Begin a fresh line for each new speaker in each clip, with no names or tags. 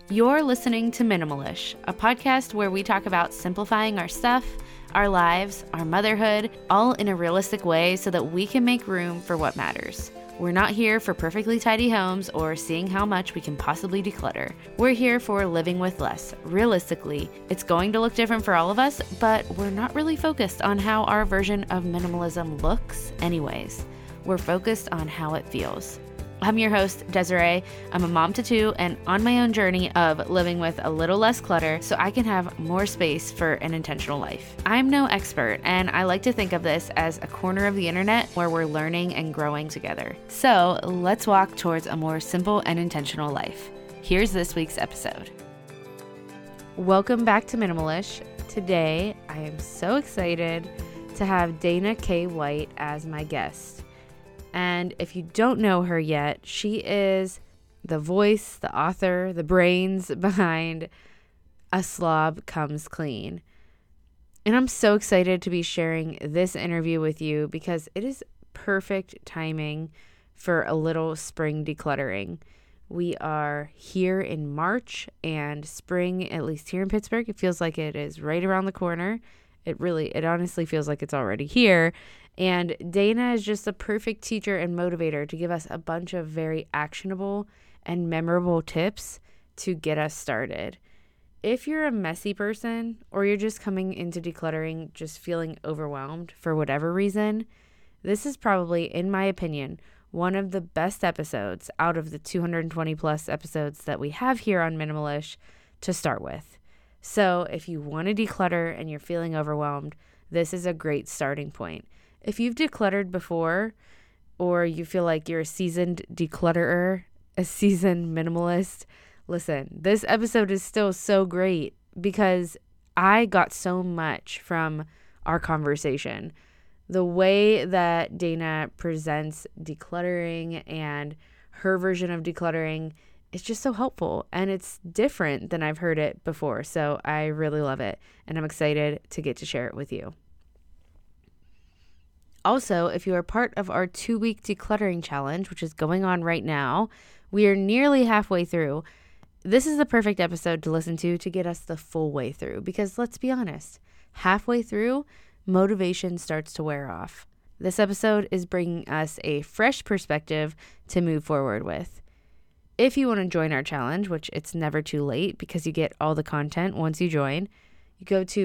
You're listening to Minimalish, a podcast where we talk about simplifying our stuff, our lives, our motherhood, all in a realistic way so that we can make room for what matters. We're not here for perfectly tidy homes or seeing how much we can possibly declutter. We're here for living with less. Realistically, it's going to look different for all of us, but we're not really focused on how our version of minimalism looks anyways. We're focused on how it feels. I'm your host, Desiree. I'm a mom to two and on my own journey of living with a little less clutter so I can have more space for an intentional life. I'm no expert, and I like to think of this as a corner of the internet where we're learning and growing together. So let's walk towards a more simple and intentional life. Here's this week's episode. Welcome back to Minimalish. Today, I am so excited to have Dana K. White as my guest. And if you don't know her yet, she is the voice, the author, the brains behind A Slob Comes Clean. And I'm so excited to be sharing this interview with you because it is perfect timing for a little spring decluttering. We are here in March, and spring, at least here in Pittsburgh, it feels like it is right around the corner. It honestly feels like it's already here. And Dana is just a perfect teacher and motivator to give us a bunch of very actionable and memorable tips to get us started. If you're a messy person or you're just coming into decluttering just feeling overwhelmed for whatever reason, this is probably, in my opinion, one of the best episodes out of the 220 plus episodes that we have here on Minimalish to start with. So if you want to declutter and you're feeling overwhelmed, this is a great starting point. If you've decluttered before, or you feel like you're a seasoned declutterer, a seasoned minimalist, listen, this episode is still so great because I got so much from our conversation. The way that Dana presents decluttering and her version of decluttering is just so helpful, and it's different than I've heard it before. So I really love it, and I'm excited to get to share it with you. Also, if you are part of our 2-week decluttering challenge, which is going on right now, we are nearly halfway through. This is the perfect episode to listen to get us the full way through, because let's be honest, halfway through, motivation starts to wear off. This episode is bringing us a fresh perspective to move forward with. If you want to join our challenge, which it's never too late because you get all the content once you join, you go to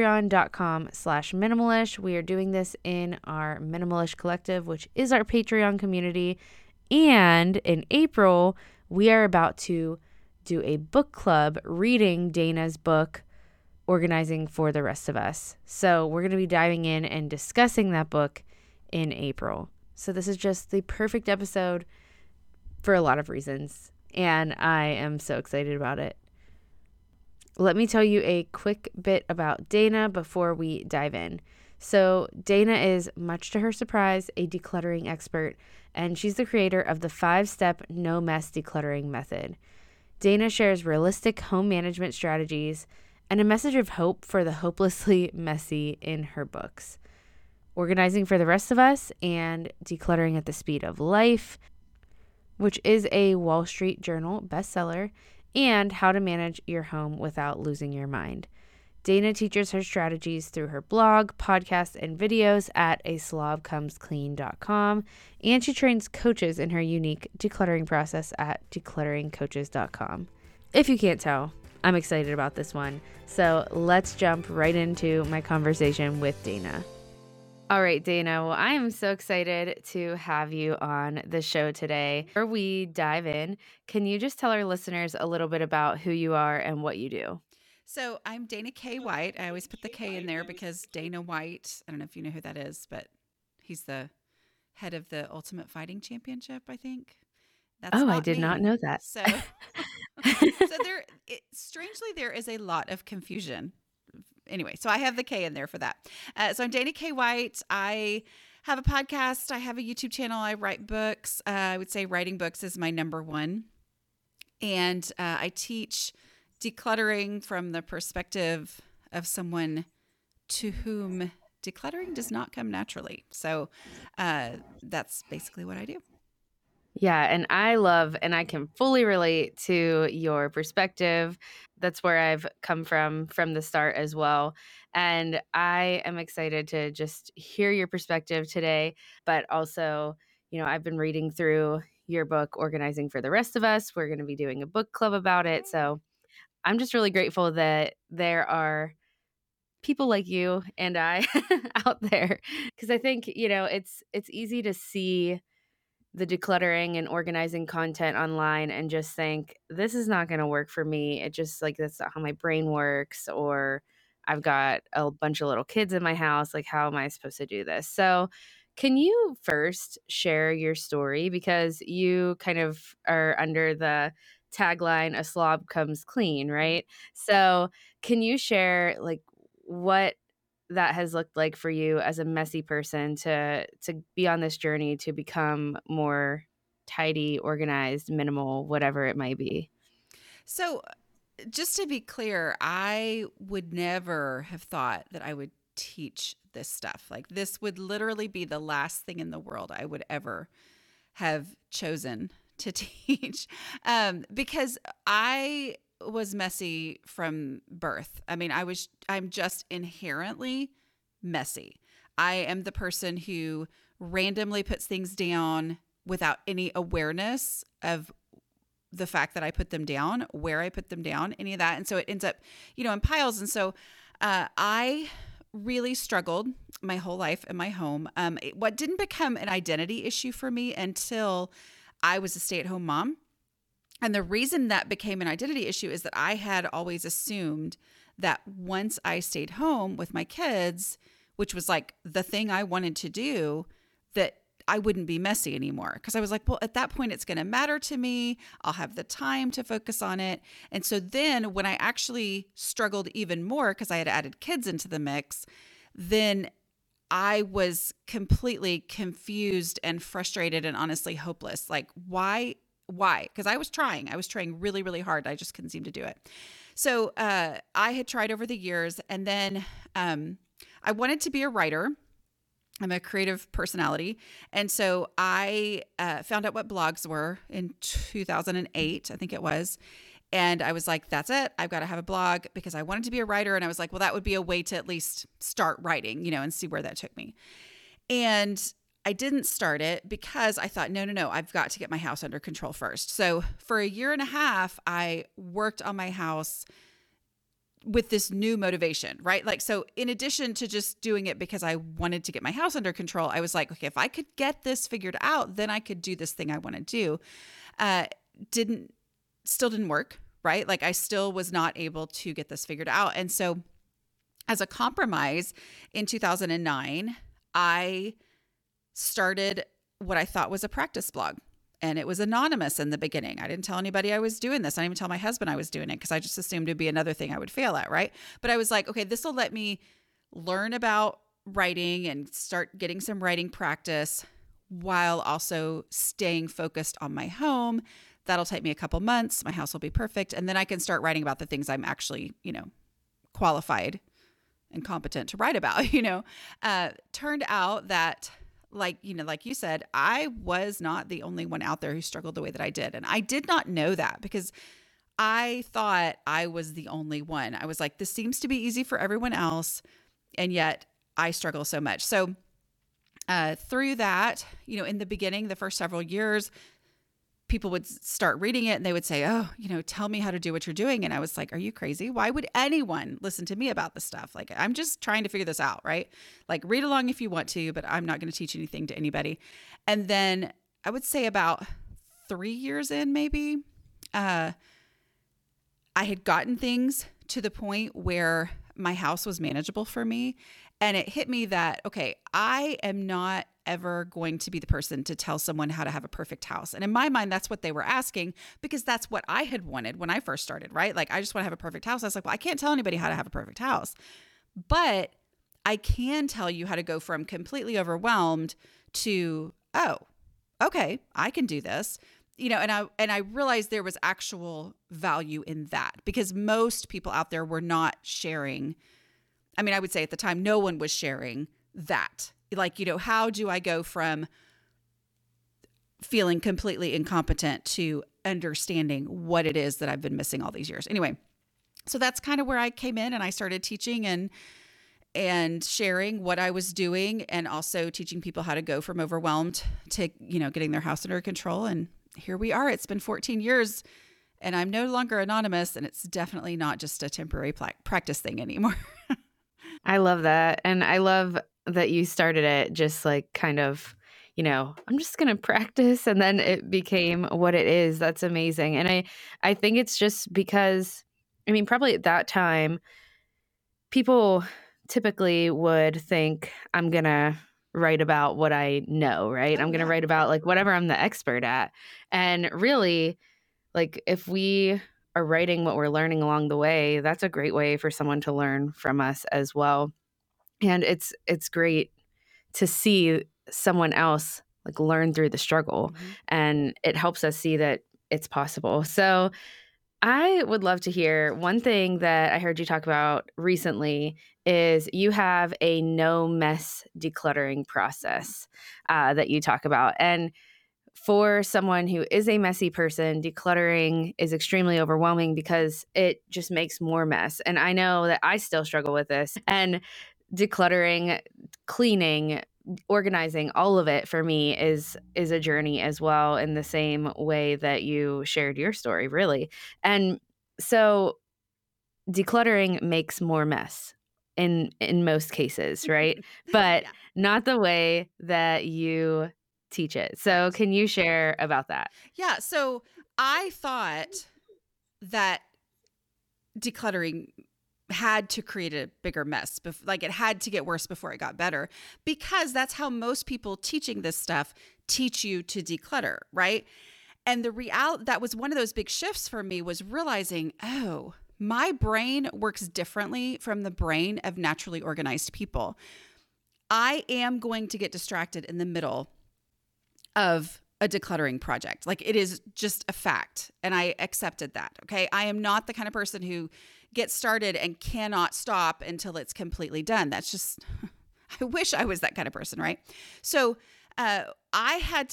patreon.com/minimalish. We are doing this in our Minimalish Collective, which is our Patreon community. And in April, we are about to do a book club reading Dana's book, Organizing for the Rest of Us. So we're going to be diving in and discussing that book in April. So this is just the perfect episode for a lot of reasons, and I am so excited about it. Let me tell you a quick bit about Dana before we dive in. So Dana is, much to her surprise, a decluttering expert, and she's the creator of the 5-step no mess decluttering method. Dana shares realistic home management strategies and a message of hope for the hopelessly messy in her books, Organizing for the Rest of Us and Decluttering at the Speed of Life, which is a Wall Street Journal bestseller, and How to Manage Your Home Without Losing Your Mind. Dana teaches her strategies through her blog, podcasts, and videos at aslobcomesclean.com, and she trains coaches in her unique decluttering process at declutteringcoaches.com. If you can't tell, I'm excited about this one, so let's jump right into my conversation with Dana. All right, Dana. Well, I am so excited to have you on the show today. Before we dive in, can you just tell our listeners a little bit about who you are and what you do?
So I'm Dana K. White. I always put the K in there because Dana White, I don't know if you know who that is, but he's the head of the Ultimate Fighting Championship, I think. That's
I
not
did not
me.
know that.
So strangely, there is a lot of confusion. Anyway, so I have the K in there for that. So I'm Dana K. White. I have a podcast. I have a YouTube channel. I write books. I would say writing books is my number one. And I teach decluttering from the perspective of someone to whom decluttering does not come naturally. So that's basically what I do.
Yeah, and I love and I can fully relate to your perspective. That's where I've come from the start as well. And I am excited to just hear your perspective today, but also, I've been reading through your book Organizing for the Rest of Us. We're going to be doing a book club about it. So, I'm just really grateful that there are people like you and I out there because I think, it's easy to see the decluttering and organizing content online and just think this is not going to work for me. It just like that's not how my brain works, or I've got a bunch of little kids in my house, like how am I supposed to do this? So can you first share your story, because you kind of are under the tagline a slob comes clean, right? So can you share like what that has looked like for you as a messy person to be on this journey to become more tidy, organized, minimal, whatever it might be?
So, just to be clear, I would never have thought that I would teach this stuff. Like, this would literally be the last thing in the world I would ever have chosen to teach, because I was messy from birth. I mean, I'm just inherently messy. I am the person who randomly puts things down without any awareness of the fact that I put them down, where I put them down, any of that. And so it ends up, in piles. And so I really struggled my whole life in my home. What didn't become an identity issue for me until I was a stay-at-home mom. And the reason that became an identity issue is that I had always assumed that once I stayed home with my kids, which was like the thing I wanted to do, that I wouldn't be messy anymore. Because I was like, well, at that point, it's going to matter to me. I'll have the time to focus on it. And so then when I actually struggled even more because I had added kids into the mix, then I was completely confused and frustrated and honestly hopeless. Like, why? Because I was trying really, really hard. I just couldn't seem to do it. So I had tried over the years, and then I wanted to be a writer. I'm a creative personality. And so I found out what blogs were in 2008, I think it was. And I was like, that's it. I've got to have a blog because I wanted to be a writer. And I was like, well, that would be a way to at least start writing, and see where that took me. And I didn't start it because I thought, no, I've got to get my house under control first. So for a year and a half, I worked on my house with this new motivation, right? Like, so in addition to just doing it because I wanted to get my house under control, I was like, okay, if I could get this figured out, then I could do this thing I want to do. Still didn't work, right? Like, I still was not able to get this figured out. And so as a compromise in 2009, I started what I thought was a practice blog. And it was anonymous in the beginning. I didn't tell anybody I was doing this. I didn't even tell my husband I was doing it because I just assumed it'd be another thing I would fail at, right? But I was like, okay, this will let me learn about writing and start getting some writing practice while also staying focused on my home. That'll take me a couple months. My house will be perfect. And then I can start writing about the things I'm actually, qualified and competent to write about, Turned out that like you said, I was not the only one out there who struggled the way that I did. And I did not know that because I thought I was the only one. I was like, this seems to be easy for everyone else. And yet I struggle so much. So through that, in the beginning, the first several years, people would start reading it and they would say, oh, tell me how to do what you're doing. And I was like, are you crazy? Why would anyone listen to me about this stuff? Like, I'm just trying to figure this out, right? Like, read along if you want to, but I'm not going to teach anything to anybody. And then I would say about 3 years in, maybe, I had gotten things to the point where my house was manageable for me. And it hit me that, okay, I am not ever going to be the person to tell someone how to have a perfect house. And in my mind, that's what they were asking because that's what I had wanted when I first started, right? Like, I just want to have a perfect house. I was like, well, I can't tell anybody how to have a perfect house, but I can tell you how to go from completely overwhelmed to, oh, okay, I can do this. And I realized there was actual value in that because most people out there were not sharing. I mean, I would say at the time, no one was sharing that. Like, how do I go from feeling completely incompetent to understanding what it is that I've been missing all these years. Anyway, so that's kind of where I came in, and I started teaching and sharing what I was doing, and also teaching people how to go from overwhelmed to, getting their house under control. And here we are. It's been 14 years and I'm no longer anonymous, and it's definitely not just a temporary practice thing anymore.
I love that. And I love that you started it just like kind of, I'm just going to practice, and then it became what it is. That's amazing. And I think it's just because, probably at that time, people typically would think I'm going to write about what I know, right? I'm going to write about like whatever I'm the expert at. And really, like if we are writing what we're learning along the way, that's a great way for someone to learn from us as well. And it's great to see someone else like learn through the struggle, and it helps us see that it's possible. So I would love to hear one thing that I heard you talk about recently is you have a no mess decluttering process that you talk about. And for someone who is a messy person, decluttering is extremely overwhelming because it just makes more mess. And I know that I still struggle with this. And decluttering, cleaning, organizing, all of it for me is a journey as well, in the same way that you shared your story, really. And so decluttering makes more mess in most cases, right? But not the way that you teach it. So can you share about that?
Yeah. So I thought that decluttering had to create a bigger mess. Like it had to get worse before it got better, because that's how most people teaching this stuff teach you to declutter, right? And that was one of those big shifts for me, was realizing, oh, my brain works differently from the brain of naturally organized people. I am going to get distracted in the middle of a decluttering project. Like it is just a fact. And I accepted that. Okay. I am not the kind of person who gets started and cannot stop until it's completely done. That's just, I wish I was that kind of person. Right. So I had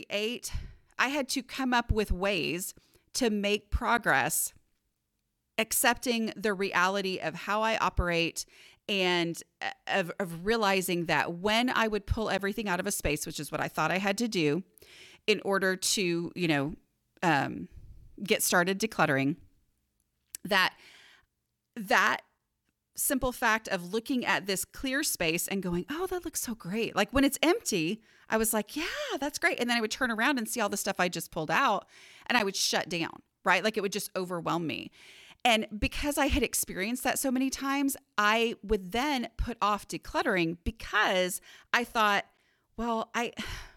to come up with ways to make progress, accepting the reality of how I operate, and of realizing that when I would pull everything out of a space, which is what I thought I had to do in order to, get started decluttering, that simple fact of looking at this clear space and going, oh, that looks so great. Like when it's empty, I was like, yeah, that's great. And then I would turn around and see all the stuff I just pulled out, and I would shut down, right? Like it would just overwhelm me. And because I had experienced that so many times, I would then put off decluttering, because I thought, well, I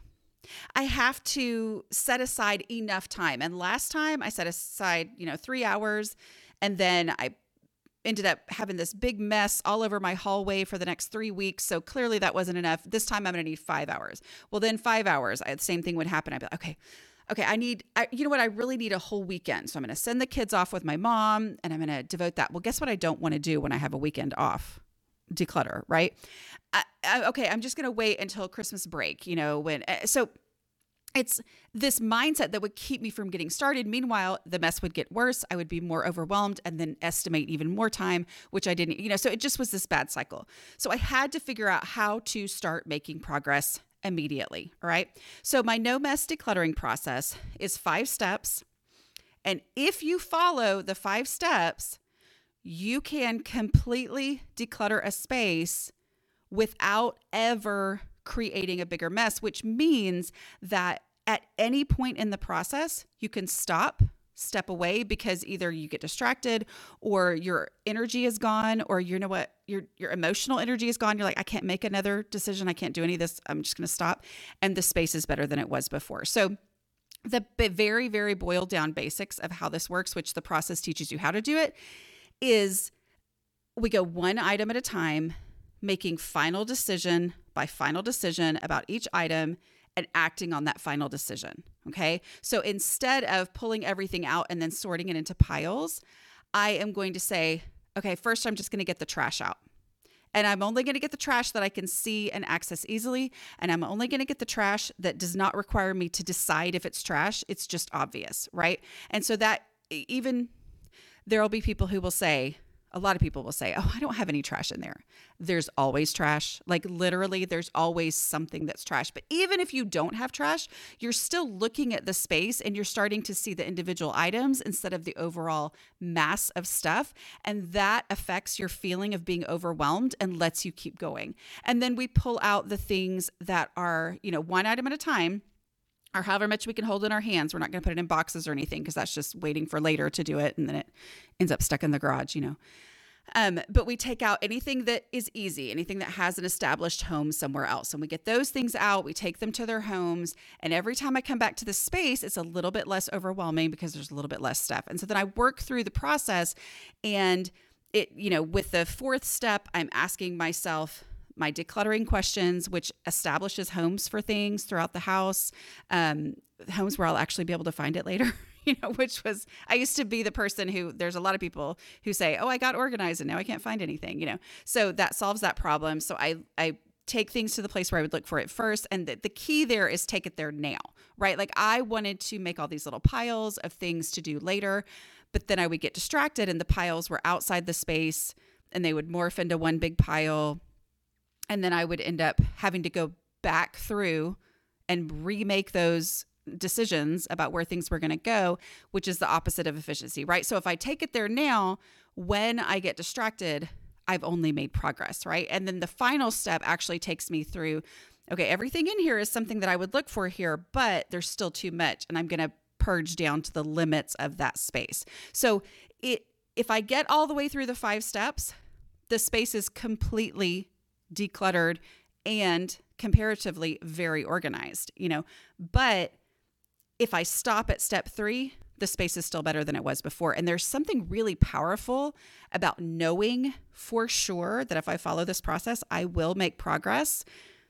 have to set aside enough time. And last time I set aside, 3 hours, and then I ended up having this big mess all over my hallway for the next 3 weeks. So clearly that wasn't enough. This time I'm going to need 5 hours. Well, then 5 hours, the same thing would happen. I'd be like, okay, I really need a whole weekend. So I'm going to send the kids off with my mom, and I'm going to devote that. Well, guess what I don't want to do when I have a weekend off? Declutter, right? Okay, I'm just going to wait until Christmas break, so it's this mindset that would keep me from getting started. Meanwhile, the mess would get worse. I would be more overwhelmed and then estimate even more time, which I didn't, so it just was this bad cycle. So I had to figure out how to start making progress immediately. All right. So my no mess decluttering process is 5 steps. And if you follow the 5 steps, you can completely declutter a space without ever creating a bigger mess, which means that at any point in the process, you can step away, because either you get distracted, or your energy is gone, or your emotional energy is gone. You're like, I can't make another decision. I can't do any of this. I'm just going to stop. And the space is better than it was before. So the very, very boiled down basics of how this works, which the process teaches you how to do it, is we go one item at a time, making final decision by final decision about each item, and acting on that final decision. Okay. So instead of pulling everything out and then sorting it into piles, I am going to say, okay, first I'm just going to get the trash out. And I'm only going to get the trash that I can see and access easily. And I'm only going to get the trash that does not require me to decide if it's trash. It's just obvious, right? And so that even there'll be people who will say, a lot of people will say, oh, I don't have any trash in there. There's always trash. Like literally, there's always something that's trash. But even if you don't have trash, you're still looking at the space and you're starting to see the individual items instead of the overall mass of stuff. And that affects your feeling of being overwhelmed and lets you keep going. And then we pull out the things that are, one item at a time, or however much we can hold in our hands. We're not going to put it in boxes or anything because that's just waiting for later to do it. And then it ends up stuck in the garage, But we take out anything that is easy, anything that has an established home somewhere else. And we get those things out, we take them to their homes. And every time I come back to the space, it's a little bit less overwhelming because there's a little bit less stuff. And so then I work through the process, and it, with the fourth step, I'm asking myself my decluttering questions, which establishes homes for things throughout the house, homes where I'll actually be able to find it later, I used to be the person who, there's a lot of people who say, oh, I got organized and now I can't find anything, so that solves that problem. So I take things to the place where I would look for it first. And the key there is take it there now, right? Like I wanted to make all these little piles of things to do later, but then I would get distracted and the piles were outside the space and they would morph into one big pile. And then I would end up having to go back through and remake those decisions about where things were going to go, which is the opposite of efficiency, right? So if I take it there now, when I get distracted, I've only made progress, right? And then the final step actually takes me through, okay, everything in here is something that I would look for here, but there's still too much. And I'm going to purge down to the limits of that space. So if I get all the way through the 5 steps, the space is completely decluttered and comparatively very organized, but if I stop at step 3, the space is still better than it was before. And there's something really powerful about knowing for sure that if I follow this process, I will make progress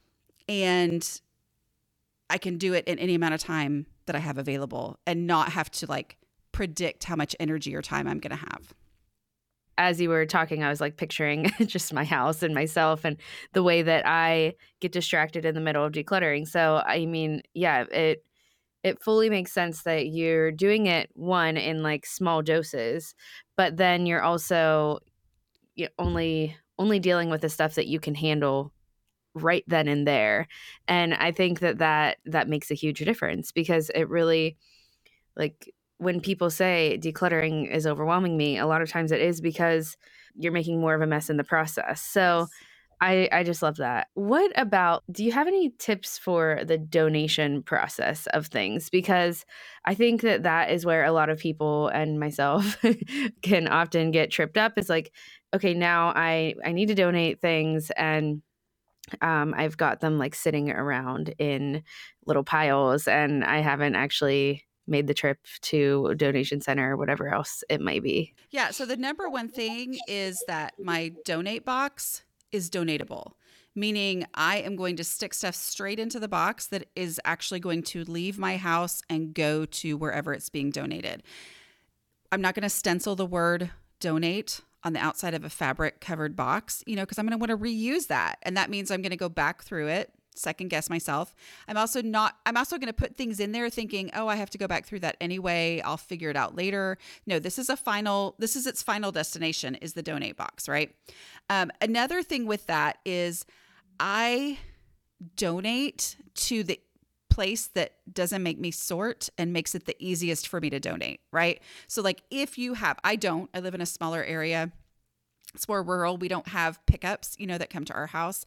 and I can do it in any amount of time that I have available and not have to predict how much energy or time I'm going to have.
As you were talking, I was picturing just my house and myself and the way that I get distracted in the middle of decluttering. So, I mean, yeah, it fully makes sense that you're doing it in small doses, but then you're also only dealing with the stuff that you can handle right then and there. And I think that makes a huge difference because it really when people say decluttering is overwhelming me, a lot of times it is because you're making more of a mess in the process. So yes. I just love that. What about, do you have any tips for the donation process of things? Because I think that is where a lot of people and myself can often get tripped up. It's okay, now I need to donate things and I've got them sitting around in little piles and I haven't actually made the trip to a donation center or whatever else it might be.
Yeah. So the number one thing is that my donate box is donatable, meaning I am going to stick stuff straight into the box that is actually going to leave my house and go to wherever it's being donated. I'm not going to stencil the word donate on the outside of a fabric covered box, because I'm going to want to reuse that. And that means I'm going to go back through it, second guess myself. I'm also going to put things in there thinking, oh, I have to go back through that anyway. I'll figure it out later. No, this is its final destination is the donate box, right? Another thing with that is I donate to the place that doesn't make me sort and makes it the easiest for me to donate, right? So if you have, I live in a smaller area. It's more rural. We don't have pickups, that come to our house.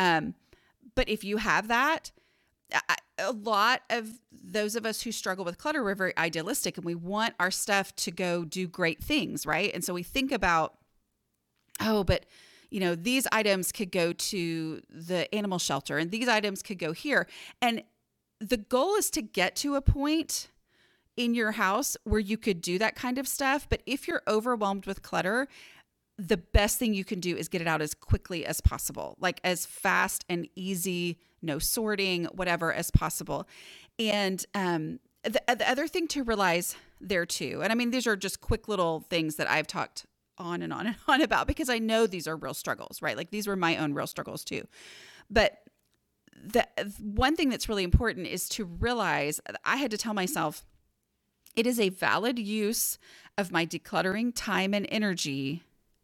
But if you have that, a lot of those of us who struggle with clutter, we're very idealistic and we want our stuff to go do great things, right? And so we think about, but these items could go to the animal shelter and these items could go here. And the goal is to get to a point in your house where you could do that kind of stuff. But if you're overwhelmed with clutter, the best thing you can do is get it out as quickly as possible, as fast and easy, no sorting, whatever as possible. And the other thing to realize there too, and I mean, these are just quick little things that I've talked on and on and on about, because I know these are real struggles, right? Like these were my own real struggles too. But the one thing that's really important is to realize I had to tell myself it is a valid use of my decluttering time and energy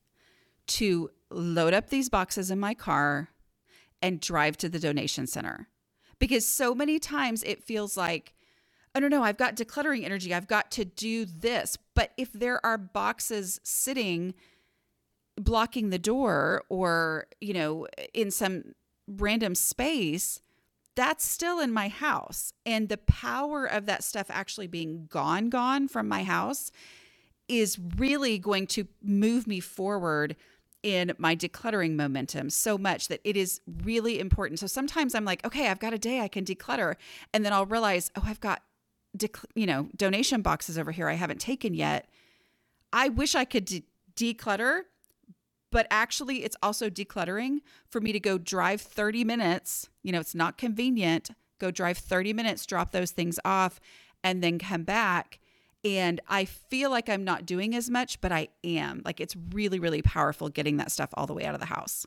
to load up these boxes in my car and drive to the donation center. Because so many times it feels like, oh, no, I've got decluttering energy. I've got to do this. But if there are boxes sitting blocking the door or, in some random space, that's still in my house. And the power of that stuff actually being gone from my house is really going to move me forward in my decluttering momentum so much that it is really important. So sometimes I'm like, okay, I've got a day I can declutter. And then I'll realize, oh, I've got, donation boxes over here I haven't taken yet. I wish I could declutter, but actually it's also decluttering for me to go drive 30 minutes. It's not convenient. Go drive 30 minutes, drop those things off, and then come back. And I feel like I'm not doing as much, but I am. Like it's really, really powerful getting that stuff all the way out of the house.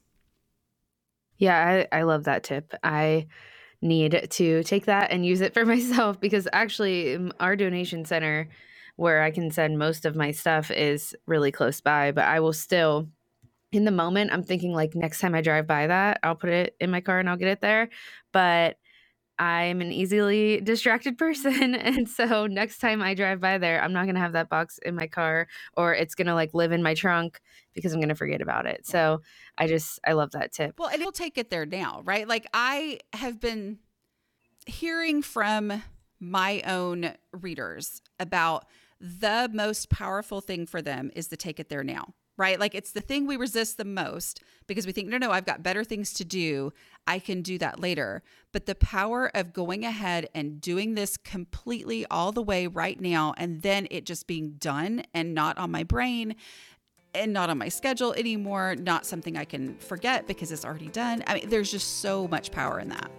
Yeah, I love that tip. I need to take that and use it for myself because actually our donation center where I can send most of my stuff is really close by, but I will still, in the moment, I'm thinking like next time I drive by that, I'll put it in my car and I'll get it there. But I'm an easily distracted person. And so next time I drive by there, I'm not going to have that box in my car or it's going to like live in my trunk because I'm going to forget about it. So I love that tip.
Well, and it'll take it there now, right? Like I have been hearing from my own readers about the most powerful thing for them is the take it there now. Right? Like it's the thing we resist the most because we think, no, I've got better things to do. I can do that later. But the power of going ahead and doing this completely all the way right now, and then it just being done and not on my brain and not on my schedule anymore, not something I can forget because it's already done. I mean, there's just so much power in that.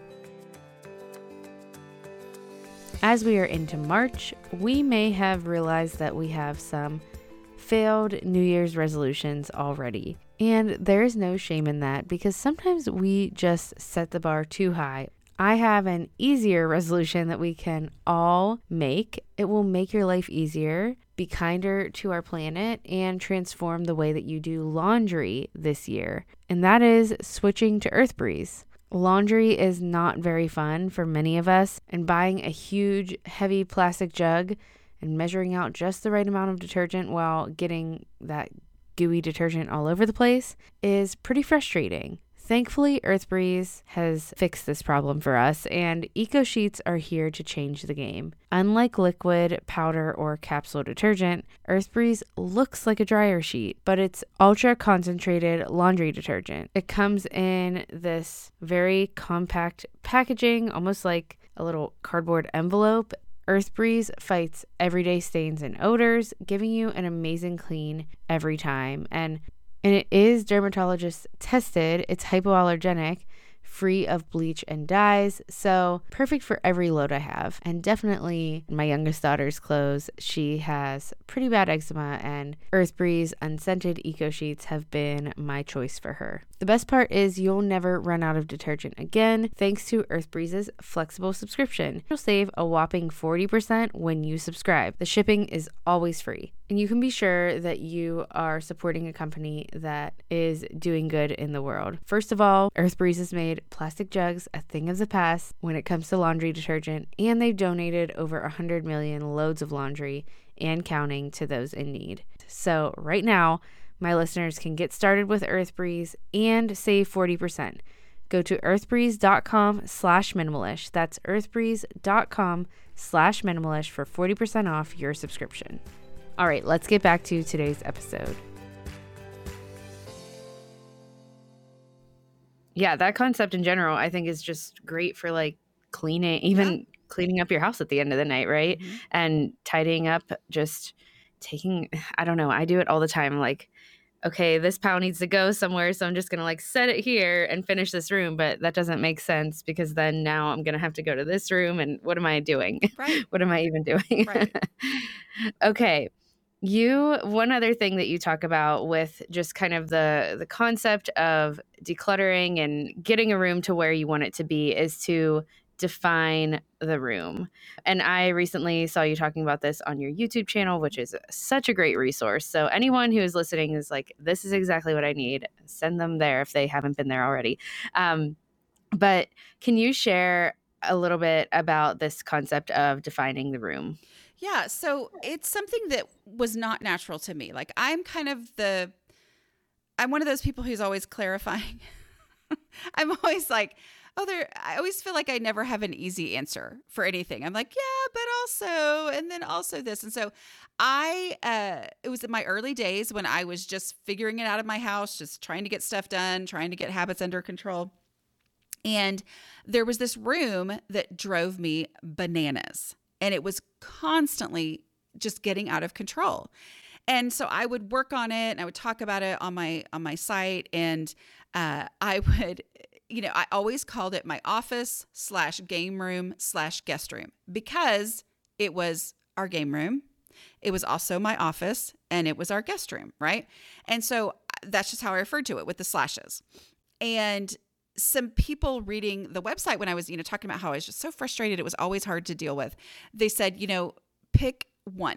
As we are into March, we may have realized that we have some failed New Year's resolutions already. And there is no shame in that because sometimes we just set the bar too high. I have an easier resolution that we can all make. It will make your life easier, be kinder to our planet, and transform the way that you do laundry this year. And that is switching to EarthBreeze. Laundry is not very fun for many of us, and buying a huge, heavy plastic jug and measuring out just the right amount of detergent while getting that gooey detergent all over the place is pretty frustrating. Thankfully, EarthBreeze has fixed this problem for us, and Eco Sheets are here to change the game. Unlike liquid, powder, or capsule detergent, EarthBreeze looks like a dryer sheet, but it's ultra concentrated laundry detergent. It comes in this very compact packaging, almost like a little cardboard envelope. EarthBreeze fights everyday stains and odors, giving you an amazing clean every time. And it is dermatologist tested. It's hypoallergenic, free of bleach and dyes, so perfect for every load I have. And definitely my youngest daughter's clothes. She has pretty bad eczema, and EarthBreeze unscented Eco Sheets have been my choice for her. The best part is you'll never run out of detergent again thanks to EarthBreeze's flexible subscription. You'll save a whopping 40% when you subscribe. The shipping is always free. And you can be sure that you are supporting a company that is doing good in the world. First of all, EarthBreeze has made plastic jugs a thing of the past when it comes to laundry detergent, and they've donated over 100 million loads of laundry and counting to those in need. So right now, my listeners can get started with EarthBreeze and save 40%. Go to earthbreeze.com/minimalish. That's earthbreeze.com/minimalish for 40% off your subscription. All right, let's get back to today's episode. Yeah, that concept in general, I think is just great for like cleaning, even cleaning up your house at the end of the night, right? Mm-hmm. And tidying up, just taking, I don't know, I do it all the time. Like, okay, this pile needs to go somewhere, so I'm just going to like set it here and finish this room. But that doesn't make sense because then now I'm going to have to go to this room. And what am I doing?
Right.
What am I even doing?
Right.
Okay. One other thing that you talk about with just kind of the concept of decluttering and getting a room to where you want it to be is to define the room. And I recently saw you talking about this on your YouTube channel, which is such a great resource. So anyone who is listening is like, this is exactly what I need. Send them there if they haven't been there already. But can you share a little bit about this concept of defining the room?
Yeah, so it's something that was not natural to me. Like I'm one of those people who's always clarifying. I'm always like, I always feel like I never have an easy answer for anything. I'm like, yeah, but also, and then also this. And so it was in my early days when I was just figuring it out of my house, just trying to get stuff done, trying to get habits under control. And there was this room that drove me bananas. And it was constantly just getting out of control. And so I would work on it and I would talk about it on my site. And I would, I always called it my office / game room / guest room because it was our game room. It was also my office and it was our guest room, right? And so that's just how I referred to it with the slashes. And some people reading the website when I was, talking about how I was just so frustrated, it was always hard to deal with. They said, pick one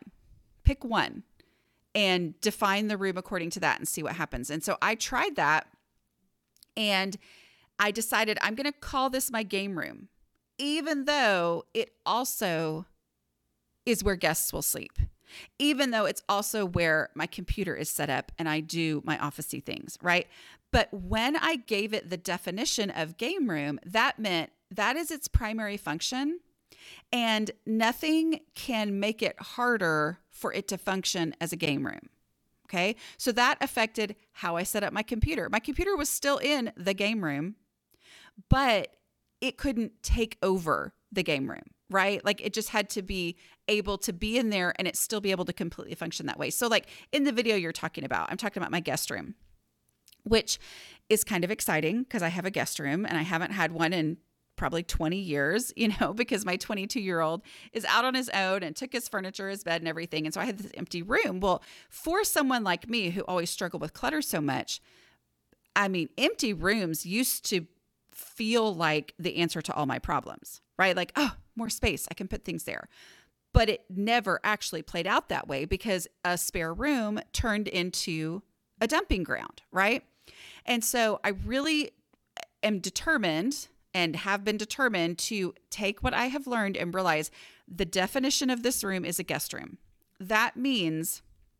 and define the room according to that and see what happens. And so I tried that and I decided I'm going to call this my game room, even though it also is where guests will sleep, even though it's also where my computer is set up and I do my office-y things, right? But when I gave it the definition of game room, that meant that is its primary function and nothing can make it harder for it to function as a game room. Okay. So that affected how I set up my computer. My computer was still in the game room, but it couldn't take over the game room, right? Like it just had to be able to be in there and it still be able to completely function that way. So like in the video you're talking about, I'm talking about my guest room, which is kind of exciting because I have a guest room and I haven't had one in probably 20 years, because my 22-year-old is out on his own and took his furniture, his bed and everything. And so I had this empty room. Well, for someone like me who always struggled with clutter so much, I mean, empty rooms used to feel like the answer to all my problems, right? Like, oh, more space, I can put things there. But it never actually played out that way because a spare room turned into a dumping ground, right? And so I really am determined and have been determined to take what I have learned and realize the definition of this room is a guest room. That means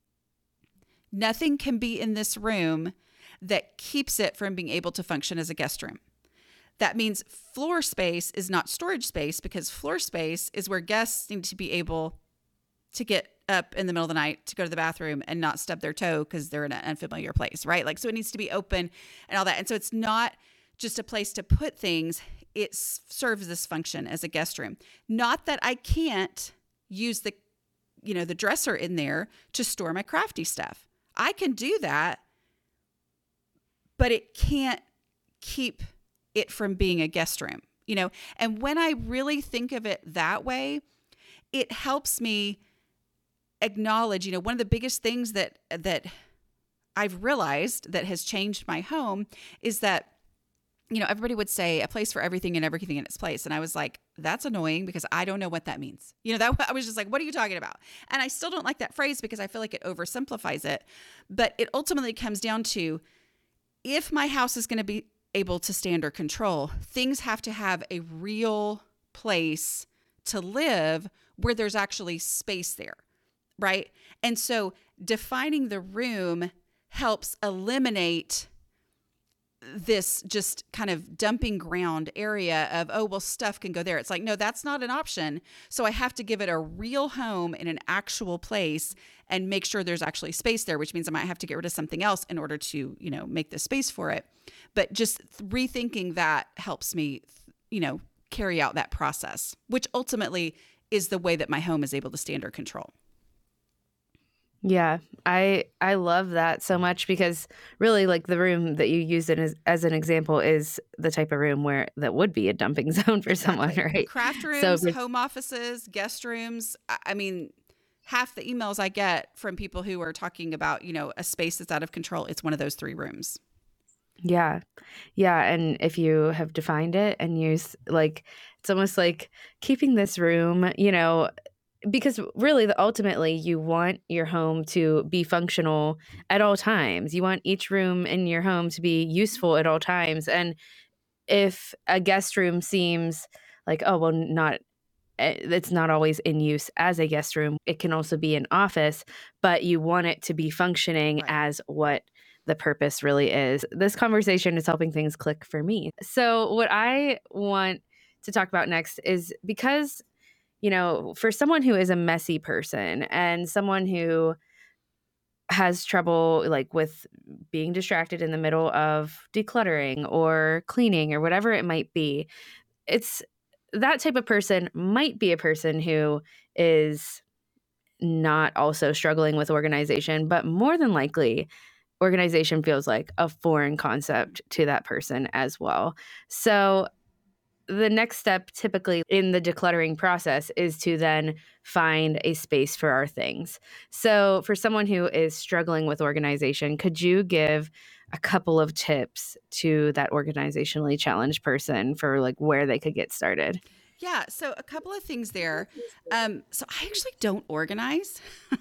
nothing can be in this room that keeps it from being able to function as a guest room. That means floor space is not storage space because floor space is where guests need to be able to get up in the middle of the night to go to the bathroom and not stub their toe because they're in an unfamiliar place, right? Like, so it needs to be open and all that. And so it's not just a place to put things. It serves this function as a guest room. Not that I can't use the dresser in there to store my crafty stuff. I can do that, but it can't keep it from being a guest room, And when I really think of it that way, it helps me acknowledge, one of the biggest things that I've realized that has changed my home is that, everybody would say a place for everything and everything in its place. And I was like, that's annoying because I don't know what that means. I was just like, what are you talking about? And I still don't like that phrase because I feel like it oversimplifies it. But it ultimately comes down to, if my house is going to be able to stand or control, things have to have a real place to live where there's actually space there, right? And so defining the room helps eliminate this just kind of dumping ground area of, oh, well, stuff can go there. It's like, no, that's not an option. So I have to give it a real home in an actual place and make sure there's actually space there, which means I might have to get rid of something else in order to, make the space for it. But just rethinking that helps me, carry out that process, which ultimately is the way that my home is able to stand or control.
Yeah, I love that so much because really, like, the room that you used it as an example is the type of room that would be a dumping zone for someone, right?
Craft rooms, home offices, guest rooms. I mean, half the emails I get from people who are talking about, a space that's out of control, it's one of those 3 rooms.
Yeah. Yeah. And if you have defined it and use it's almost like keeping this room, because really ultimately you want your home to be functional at all times. You want each room in your home to be useful at all times. And if a guest room seems like, oh, well, it's not always in use as a guest room. It can also be an office, but you want it to be functioning
Right.
as what the purpose really is. This conversation is helping things click for me. So what I want to talk about next is because, for someone who is a messy person and someone who has trouble with being distracted in the middle of decluttering or cleaning or whatever it might be, it's that type of person might be a person who is not also struggling with organization, but more than likely, organization feels like a foreign concept to that person as well. So the next step typically in the decluttering process is to then find a space for our things. So for someone who is struggling with organization, could you give a couple of tips to that organizationally challenged person for where they could get started?
Yeah. So a couple of things there. So I actually don't organize.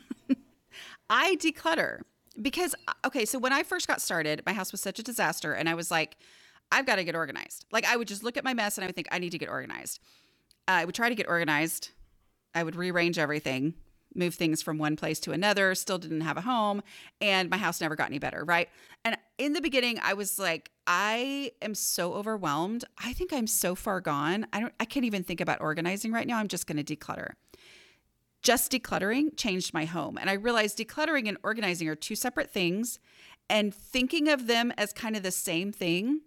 I declutter because, okay, so when I first got started, my house was such a disaster. And I was like, I've got to get organized. I would just look at my mess and I would think, I need to get organized. I would try to get organized. I would rearrange everything, move things from one place to another, still didn't have a home, and my house never got any better, right? And in the beginning, I was like, I am so overwhelmed. I think I'm so far gone. I can't even think about organizing right now. I'm just going to declutter. Just decluttering changed my home. And I realized decluttering and organizing are 2 separate things, and thinking of them as kind of the same thing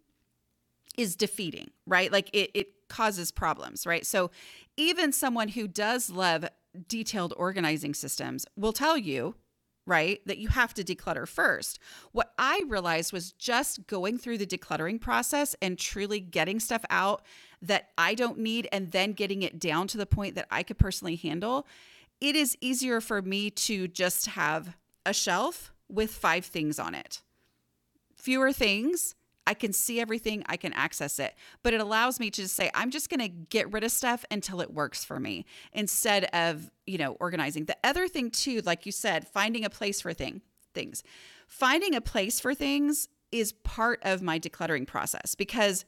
is defeating, right? It causes problems, right? So even someone who does love detailed organizing systems will tell you, right, that you have to declutter first. What I realized was just going through the decluttering process and truly getting stuff out that I don't need and then getting it down to the point that I could personally handle. It is easier for me to just have a shelf with 5 things on it. Fewer things. I can see everything, I can access it, but it allows me to just say, I'm just going to get rid of stuff until it works for me instead of, organizing. The other thing too, like you said, finding a place for things. Finding a place for things is part of my decluttering process because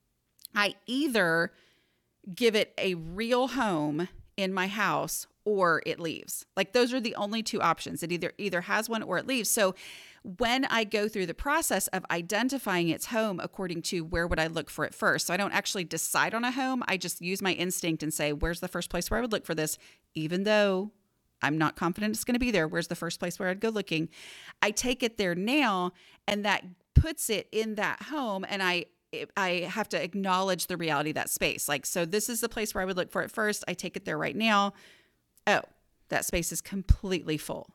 I either give it a real home in my house or it leaves. Those are the only 2 options. It either has one or it leaves. So when I go through the process of identifying its home according to where would I look for it first. So I don't actually decide on a home. I just use my instinct and say, where's the first place where I would look for this? Even though I'm not confident it's going to be there. Where's the first place where I'd go looking? I take it there now, and that puts it in that home. And I have to acknowledge the reality of that space. So this is the place where I would look for it first. I take it there right now. Oh, that space is completely full.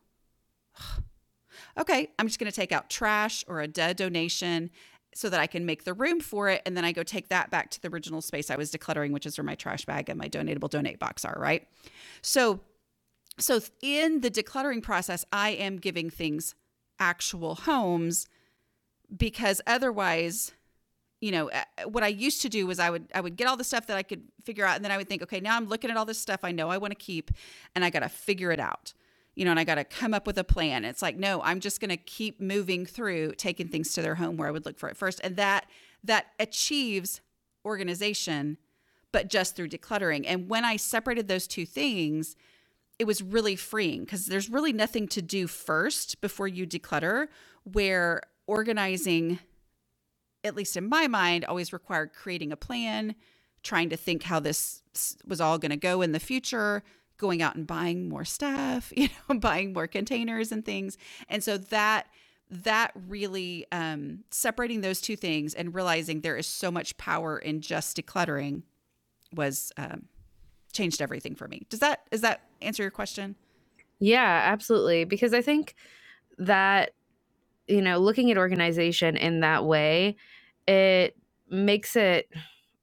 Okay, I'm just going to take out trash or a dead donation so that I can make the room for it. And then I go take that back to the original space I was decluttering, which is where my trash bag and my donatable donate box are, right? So in the decluttering process, I am giving things actual homes because otherwise, what I used to do was I would get all the stuff that I could figure out. And then I would think, okay, now I'm looking at all this stuff I know I want to keep and I got to figure it out. And I got to come up with a plan. It's like, no, I'm just going to keep moving through, taking things to their home where I would look for it first. And that achieves organization, but just through decluttering. And when I separated those 2 things, it was really freeing because there's really nothing to do first before you declutter, where organizing, at least in my mind, always required creating a plan, trying to think how this was all going to go in the future, going out and buying more stuff, buying more containers and things. And so that really separating those 2 things and realizing there is so much power in just decluttering was changed everything for me. Does that answer your question?
Yeah, absolutely. Because I think that, looking at organization in that way, it makes it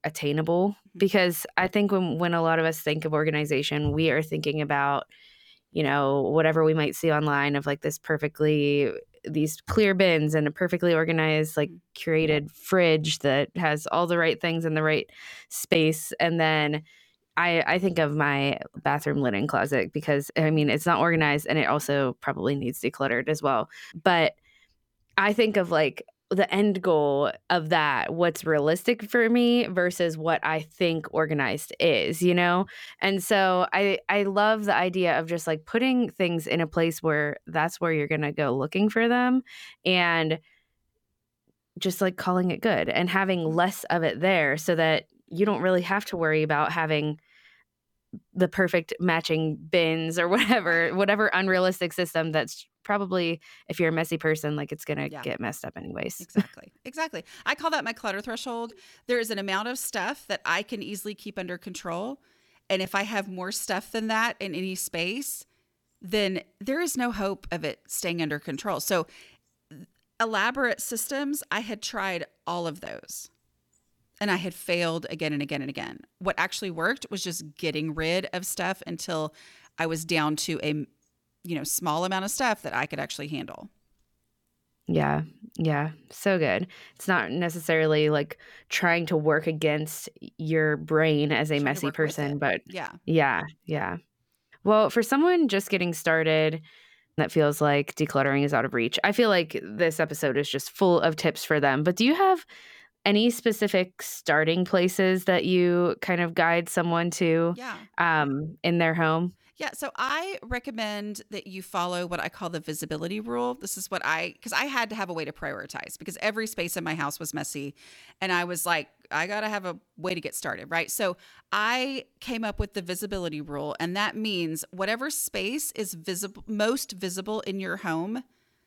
attainable. Because I think when a lot of us think of organization, we are thinking about, whatever we might see online of like these clear bins and a perfectly organized, like curated fridge that has all the right things in the right space. And then I think of my bathroom linen closet because, I mean, it's not organized and it also probably needs decluttered as well. But I think of like the end goal of that, what's realistic for me versus what I think organized is, And so I love the idea of just like putting things in a place where that's where you're going to go looking for them and just like calling it good and having less of it there so that you don't really have to worry about having the perfect matching bins or whatever unrealistic system that's probably, if you're a messy person, like it's going to get messed up anyways.
Exactly. I call that my clutter threshold. There is an amount of stuff that I can easily keep under control. And if I have more stuff than that in any space, then there is no hope of it staying under control. So elaborate systems, I had tried all of those. And I had failed again and again and again. What actually worked was just getting rid of stuff until I was down to a, small amount of stuff that I could actually handle.
Yeah. Yeah. So good. It's not necessarily like trying to work against your brain as a messy person, but yeah. Well, for someone just getting started that feels like decluttering is out of reach, I feel like this episode is just full of tips for them. But do you have any specific starting places that you kind of guide someone to in their home?
Yeah. So I recommend that you follow what I call the visibility rule. This is because I had to have a way to prioritize because every space in my house was messy. And I was like, I got to have a way to get started, right? So I came up with the visibility rule. And that means whatever space is most visible in your home,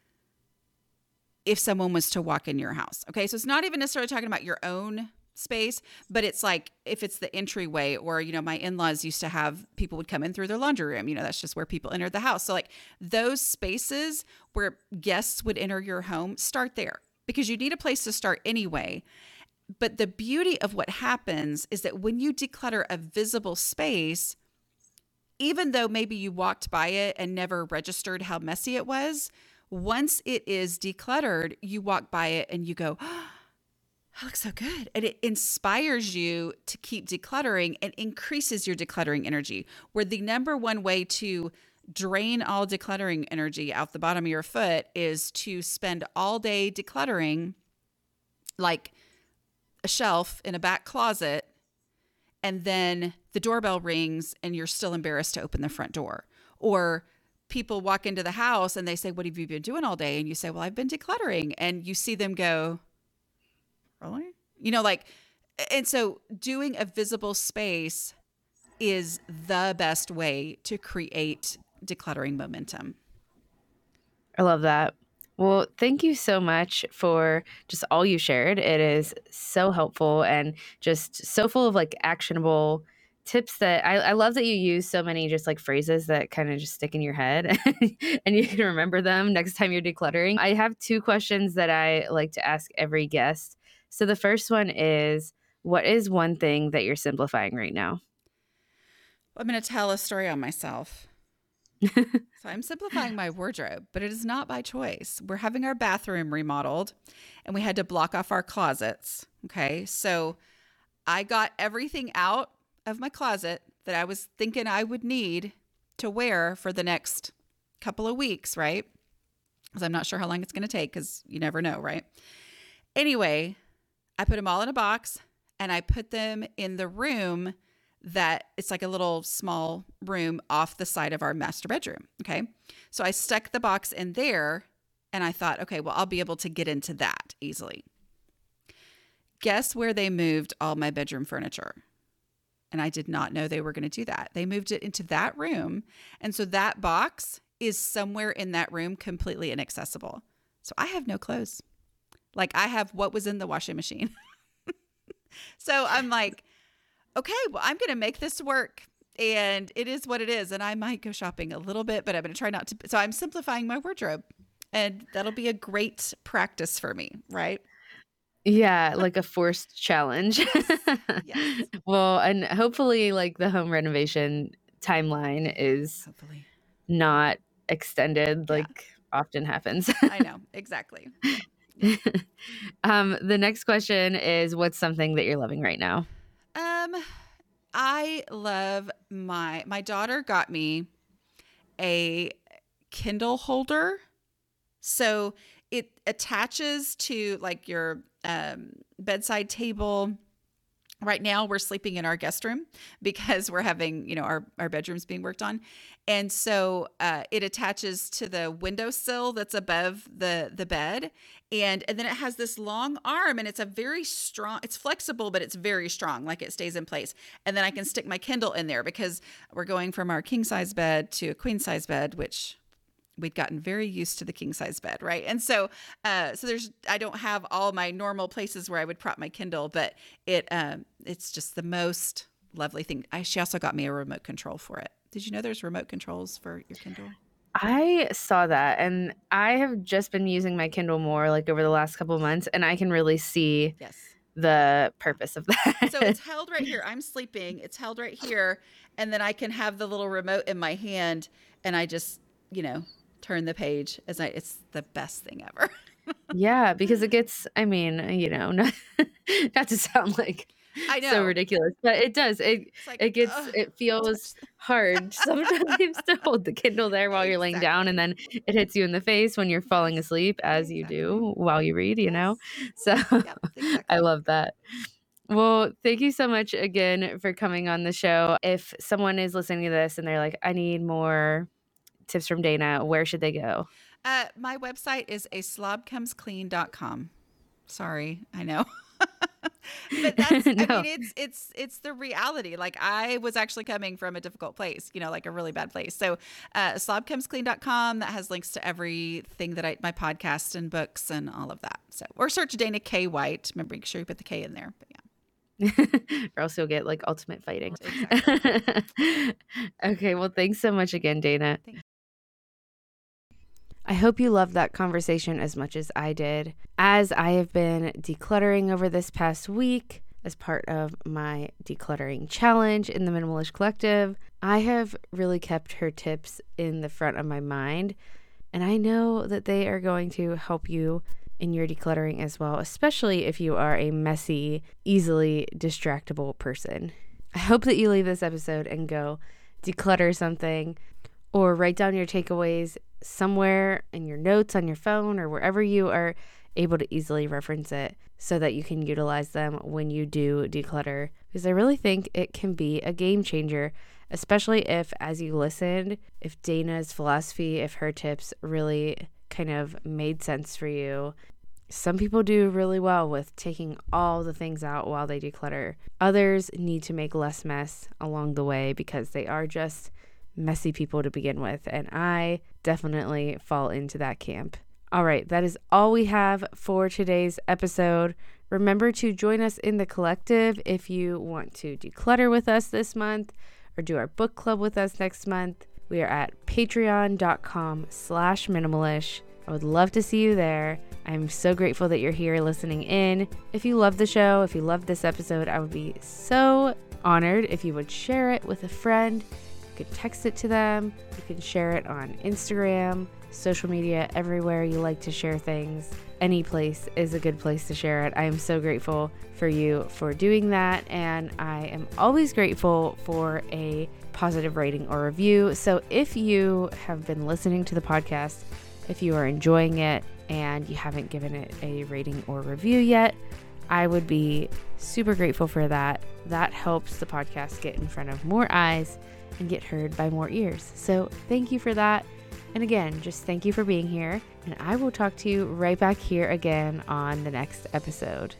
if someone was to walk in your house. Okay. So it's not even necessarily talking about your own space, but it's like if it's the entryway or, my in-laws used to have people would come in through their laundry room, that's just where people entered the house. So like those spaces where guests would enter your home, start there because you need a place to start anyway. But the beauty of what happens is that when you declutter a visible space, even though maybe you walked by it and never registered how messy it was, once it is decluttered, you walk by it and you go, oh, that looks so good. And it inspires you to keep decluttering and increases your decluttering energy. Where the number one way to drain all decluttering energy out the bottom of your foot is to spend all day decluttering like a shelf in a back closet, and then the doorbell rings and you're still embarrassed to open the front door. Or people walk into the house and they say, what have you been doing all day? And you say, well, I've been decluttering. And you see them go, really? And so doing a visible space is the best way to create decluttering momentum.
I love that. Well, thank you so much for just all you shared. It is so helpful and just so full of like actionable tips that I love that you use so many just like phrases that kind of just stick in your head and you can remember them next time you're decluttering. I have 2 questions that I like to ask every guest. So the first one is, what is one thing that you're simplifying right now?
I'm going to tell a story on myself. So I'm simplifying my wardrobe, but it is not by choice. We're having our bathroom remodeled and we had to block off our closets. Okay. So I got everything out of my closet that I was thinking I would need to wear for the next couple of weeks, right? Because I'm not sure how long it's going to take because you never know, right? Anyway, I put them all in a box and I put them in the room that it's like a little small room off the side of our master bedroom. Okay. So I stuck the box in there and I thought, okay, well, I'll be able to get into that easily. Guess where they moved all my bedroom furniture? And I did not know they were going to do that. They moved it into that room. And so that box is somewhere in that room completely inaccessible. So I have no clothes. Like I have what was in the washing machine. So I'm like, okay, well, I'm going to make this work. And it is what it is. And I might go shopping a little bit, but I'm going to try not to. So I'm simplifying my wardrobe. And that'll be a great practice for me, right?
Yeah, like a forced challenge.
Yes.
Well, and hopefully like the home renovation timeline is not extended
Yeah.
like often happens.
I know. Exactly. Yeah.
The next question is, what's something that you're loving right now?
I love my daughter got me a Kindle holder. So it attaches to like your bedside table. Right now we're sleeping in our guest room because we're having, our bedrooms being worked on. And so it attaches to the windowsill that's above the bed. And then it has this long arm, and it's a very strong, it's flexible, but it's very strong, like it stays in place. And then I can stick my Kindle in there because we're going from our king size bed to a queen size bed, which we'd gotten very used to the king size bed, right? And so, I don't have all my normal places where I would prop my Kindle, but it's just the most lovely thing. She also got me a remote control for it. Did you know there's remote controls for your Kindle?
I saw that, and I have just been using my Kindle more like over the last couple of months, and I can really see the purpose of that.
So it's held right here. I'm sleeping. It's held right here, and then I can have the little remote in my hand, and I just, turn the page it's the best thing ever.
Yeah, because it gets, not to sound like
I know.
so ridiculous, but it does. It feels hard sometimes to hold the Kindle there while you're laying down, and then it hits you in the face when you're falling asleep, as you do while you read, So exactly. I love that. Well, thank you so much again for coming on the show. If someone is listening to this and they're like, I need more tips from Dana, where should they go?
My website is aslobcomesclean.com. Sorry, I know. But that's, no. It's the reality. Like, I was actually coming from a difficult place, like a really bad place. So, slobcomesclean.com, that has links to everything that my podcast and books and all of that. So, or search Dana K. White. Remember, make sure you put the K in there. But yeah.
Or else you'll get like ultimate fighting. Exactly. Okay. Well, thanks so much again, Dana. Thanks. I hope you loved that conversation as much as I did. As I have been decluttering over this past week as part of my decluttering challenge in the Minimalish Collective, I have really kept her tips in the front of my mind. And I know that they are going to help you in your decluttering as well, especially if you are a messy, easily distractible person. I hope that you leave this episode and go declutter something, or write down your takeaways somewhere in your notes on your phone or wherever you are able to easily reference it so that you can utilize them when you do declutter. Because I really think it can be a game changer, especially if, as you listened, if Dana's philosophy, if her tips really kind of made sense for you. Some people do really well with taking all the things out while they declutter. Others need to make less mess along the way because they are just messy people to begin with, and I definitely fall into that camp. All right, that is all we have for today's episode. Remember to join us in the collective if you want to declutter with us this month or do our book club with us next month. We are at patreon.com/minimalish. I would love to see you there. I'm so grateful that you're here listening in. If you love the show, if you love this episode, I would be so honored if you would share it with a friend. You can text it to them. You can share it on Instagram, social media, everywhere you like to share things. Any place is a good place to share it. I am so grateful for you for doing that. And I am always grateful for a positive rating or review. So if you have been listening to the podcast, if you are enjoying it and you haven't given it a rating or review yet, I would be super grateful for that. That helps the podcast get in front of more eyes and get heard by more ears. So thank you for that. And again, just thank you for being here. And I will talk to you right back here again on the next episode.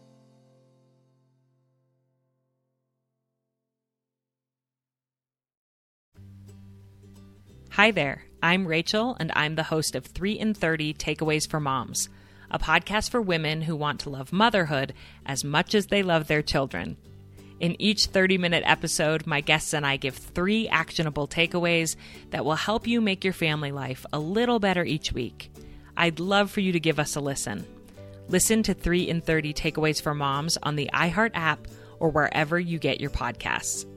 Hi there, I'm Rachel, and I'm the host of 3 in 30 Takeaways for Moms, a podcast for women who want to love motherhood as much as they love their children. In each 30-minute episode, my guests and I give 3 actionable takeaways that will help you make your family life a little better each week. I'd love for you to give us a listen. Listen to 3 in 30 Takeaways for Moms on the iHeart app or wherever you get your podcasts.